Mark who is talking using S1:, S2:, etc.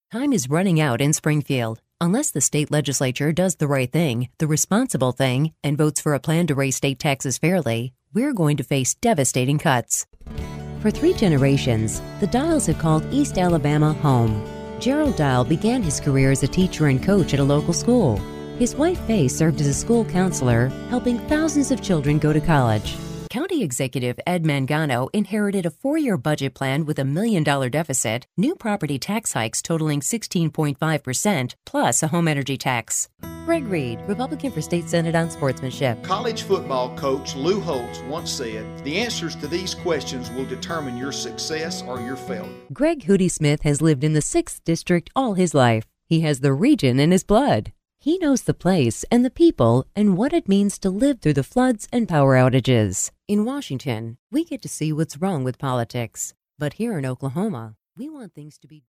S1: Time is running out in Springfield. Unless the state legislature does the right thing, the responsible thing, and votes for a plan to raise state taxes fairly, we're going to face devastating cuts. For 3 generations, the Dials have called East Alabama home. Gerald Dial began his career as a teacher and coach at a local school. His wife Faye served as a school counselor, helping thousands of children go to college. County Executive Ed Mangano inherited a 4-year budget plan with $1 million deficit, new property tax hikes totaling 16.5%, plus a home energy tax. Greg Reed, Republican for State Senate on Sportsmanship.
S2: College football coach Lou Holtz once said, "The answers to these questions will determine your success or your failure."
S1: Greg Hootie Smith has lived in the 6th District all his life. He has the region in his blood. He knows the place and the people and what it means to live through the floods and power outages. In Washington, we get to see what's wrong with politics. But here in Oklahoma, we want things to be